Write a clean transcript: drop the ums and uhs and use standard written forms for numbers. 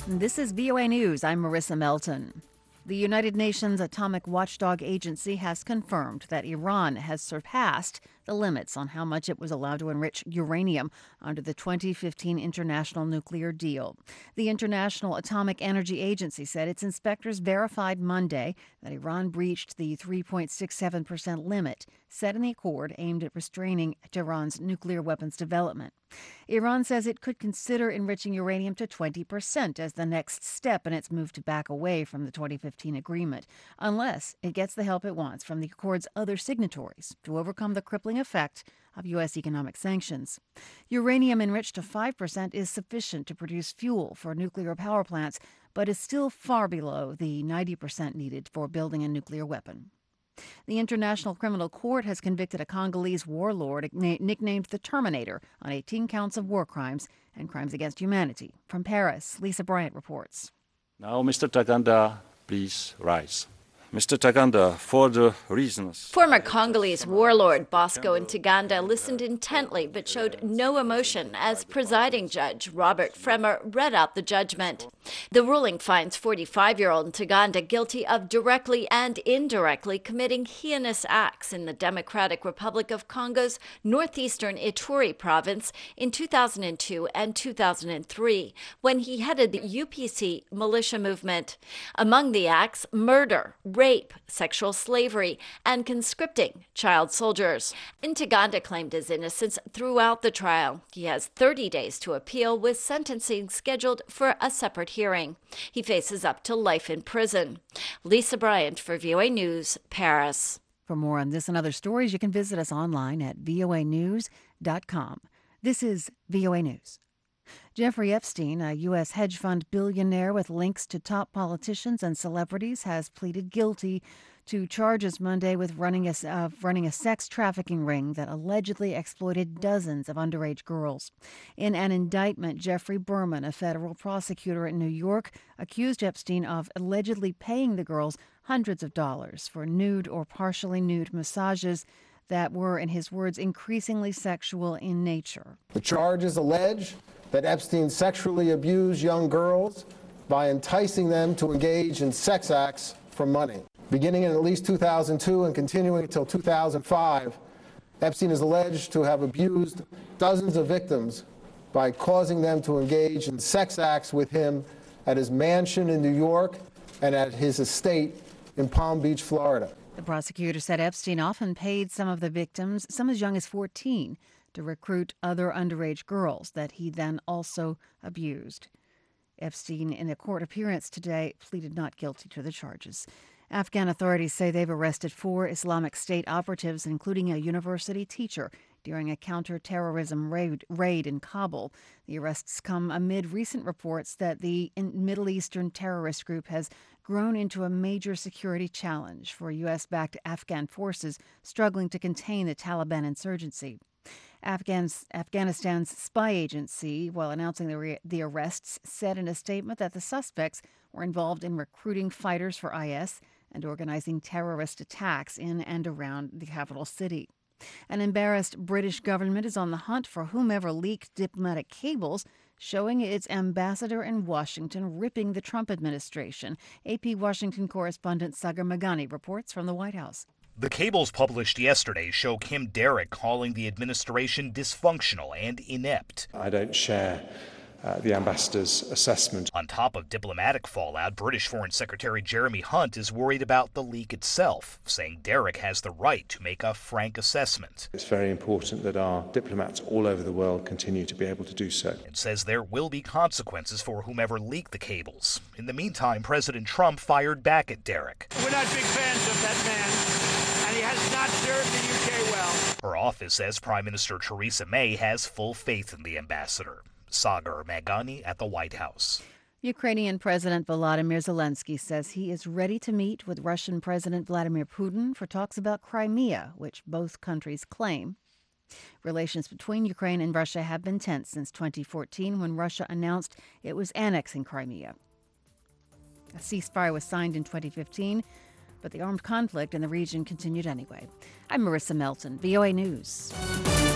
This is VOA News. I'm Marissa Melton. The United Nations Atomic Watchdog Agency has confirmed that Iran has surpassed the limits on how much it was allowed to enrich uranium under the 2015 international nuclear deal. The International Atomic Energy Agency said its inspectors verified Monday that Iran breached the 3.67% limit set in the accord aimed at restraining Tehran's nuclear weapons development. Iran says it could consider enriching uranium to 20% as the next step in its move to back away from the 2015 agreement, unless it gets the help it wants from the accord's other signatories to overcome the crippling effect of U.S. economic sanctions. Uranium enriched to 5% is sufficient to produce fuel for nuclear power plants, but is still far below the 90% needed for building a nuclear weapon. The International Criminal Court has convicted a Congolese warlord nicknamed the Terminator on 18 counts of war crimes and crimes against humanity. From Paris, Lisa Bryant reports. Now, Mr. Taganda, please rise. Mr. Taganda, for the reasons... Former Congolese warlord Bosco Ntaganda listened intently but showed no emotion as presiding judge Robert Fremmer read out the judgment. The ruling finds 45-year-old Ntaganda guilty of directly and indirectly committing heinous acts in the Democratic Republic of Congo's northeastern Ituri province in 2002 and 2003, when he headed the UPC militia movement. Among the acts, murder, rape, sexual slavery, and conscripting child soldiers. Ntaganda claimed his innocence throughout the trial. He has 30 days to appeal, with sentencing scheduled for a separate hearing. He faces up to life in prison. Lisa Bryant for VOA News, Paris. For more on this and other stories, you can visit us online at voanews.com. This is VOA News. Jeffrey Epstein, a U.S. hedge fund billionaire with links to top politicians and celebrities, has pleaded guilty to charges Monday with running a sex trafficking ring that allegedly exploited dozens of underage girls. In an indictment, Jeffrey Berman, a federal prosecutor in New York, accused Epstein of allegedly paying the girls hundreds of dollars for nude or partially nude massages that were, in his words, increasingly sexual in nature. The charges allege that Epstein sexually abused young girls by enticing them to engage in sex acts for money. Beginning in at least 2002 and continuing until 2005, Epstein is alleged to have abused dozens of victims by causing them to engage in sex acts with him at his mansion in New York and at his estate in Palm Beach, Florida. The prosecutor said Epstein often paid some of the victims, some as young as 14, to recruit other underage girls that he then also abused. Epstein, in a court appearance today, pleaded not guilty to the charges. Afghan authorities say they've arrested 4 Islamic State operatives, including a university teacher, during a counterterrorism raid in Kabul. The arrests come amid recent reports that the Middle Eastern terrorist group has grown into a major security challenge for U.S.-backed Afghan forces struggling to contain the Taliban insurgency. Afghanistan's spy agency, while announcing the arrests, said in a statement that the suspects were involved in recruiting fighters for IS and organizing terrorist attacks in and around the capital city. An embarrassed British government is on the hunt for whomever leaked diplomatic cables showing its ambassador in Washington ripping the Trump administration. AP Washington correspondent Sagar Meghani reports from the White House. The cables published yesterday show Kim Derrick calling the administration dysfunctional and inept. I don't share the ambassador's assessment. On top of diplomatic fallout, British Foreign Secretary Jeremy Hunt is worried about the leak itself, saying Derrick has the right to make a frank assessment. It's very important that our diplomats all over the world continue to be able to do so. It says there will be consequences for whomever leaked the cables. In the meantime, President Trump fired back at Derrick. We're not big fans of that man, and he has not served the UK well. Her office says Prime Minister Theresa May has full faith in the ambassador. Sagar Meghani at the White House. Ukrainian President Volodymyr Zelensky says he is ready to meet with Russian President Vladimir Putin for talks about Crimea, which both countries claim. Relations between Ukraine and Russia have been tense since 2014, when Russia announced it was annexing Crimea. A ceasefire was signed in 2015, but the armed conflict in the region continued anyway. I'm Marissa Melton, VOA News.